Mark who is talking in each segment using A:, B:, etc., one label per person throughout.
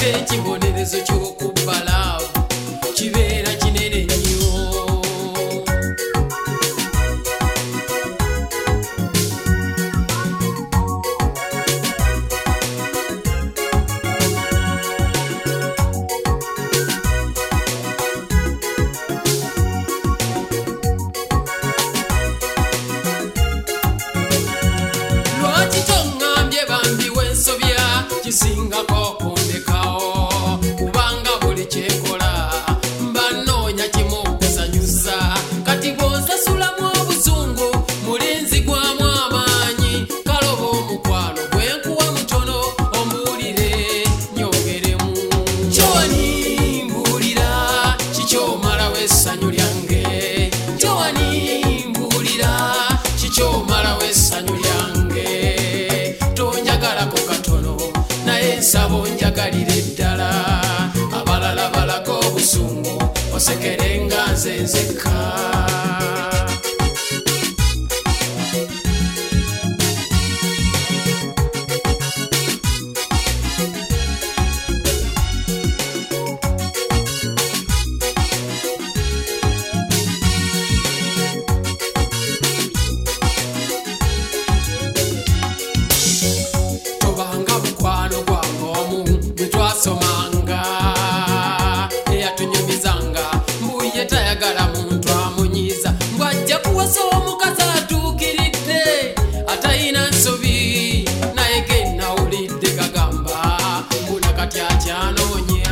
A: ekibonerezo ky'okubbala kibeera kinene nnyo. Lwaki toŋŋambye bambi w'ensobya kisingako okundekawo, kubanga buli kyekola mbanoonya kimu okusanyusa. Kati bw'onsasulamu obusungu mulinzi gwamu amaanyi, kaloba omukwano gwenkuwa mutono ombuulire nyongeremu. Kyowani mbuulira kikyomalawo essanyu lyange, kyowani mbuulira kikyomalawo essanyu lyange. Tonjagalako katono naye nsaba onjagalire ddala, abalala balaga obusungu osekere nga nze nzekka. Tobanga mukwano gwange omu gwe twasomanga eyatunyumizanga, mbuye tayagala muntu amunyiiza, bw'ajja kuwasa omukazi atuukiridde atayina nsobi, naye ge nawulidde gagamba mbuna kati akyanoonya.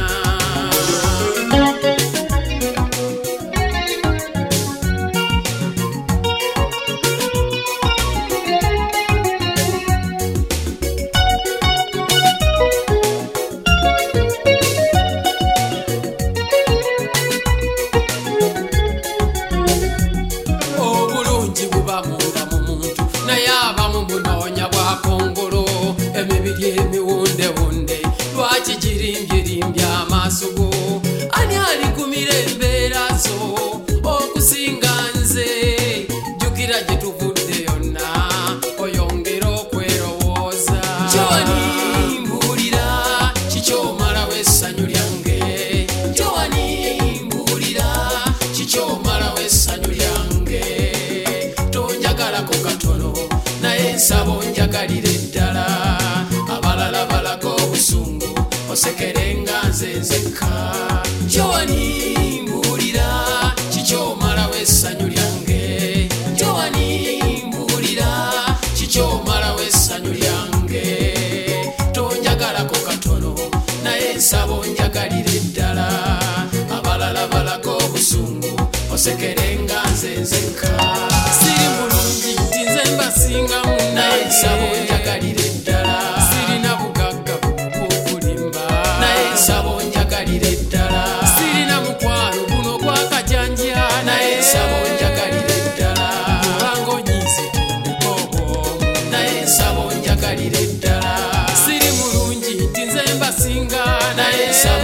A: Obulungi buba munda mu muntu naye abamu bunoonya bwa kongolo, emibiri emiwundewunde lwaki girimbye amaaso go. Ani alikumira embeera zo okusinga nze? Jjukira gye tuvudde yonna oyongera okwerowooza. Kyowani mbuulira kikyomalawo essanyu lyange, kyowani mbuulira kikyomalawo essanyu lyange. Tonjagalako katono naye nsaba onjagalire ddala, abalala balaga obusungu osekere nga nze nzekka. Kyowani mbuulira kikyomalawo essanyu lyange, kyowani mbuulira kikyomalawo essanyu lyange. Tonjagalako katono naye nsaba onjagalire ddala, abalala balaga obusungu osekere nga nze nzekka. Siri mulungi nti nze mbasingamu naye nsaba onjagalire ddala, sirina bugagga bw'okulimba naye nsaba onjagalire ddala, sirina mukwano guno gwakajanja naye nsaba onjagalire ddala, kubanga onyiize tundikoomu naye nsaba onjagalire ddala. Siri mulungi nti nze mbasinga naye nsaba